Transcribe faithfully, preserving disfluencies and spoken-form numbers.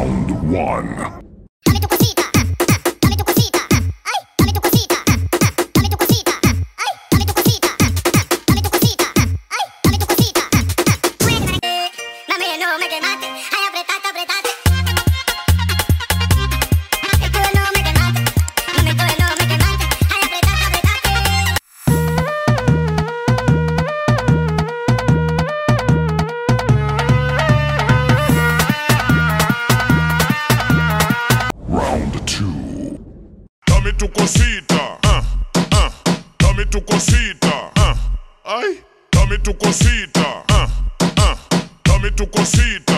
Round one. Dame tu cosita, ah, ah, dame tu cosita, ah, ay, dame tu cosita, ah, ah, dame tu cosita, ah, ay, dame tu cosita, ah, ah, dame tu cosita, ah, ay, dame tu cosita, ah, ah. Muévete, mami, no me quemaste, ay, apretate, apretate. Tú no me quemaste, mami, tú no me quemaste, ay, apretate, apretate. Round two. Dame tu cosita, ah, ah, dame tu cosita, ah, ay, dame tu cosita, ah, ah, dame tu cosita.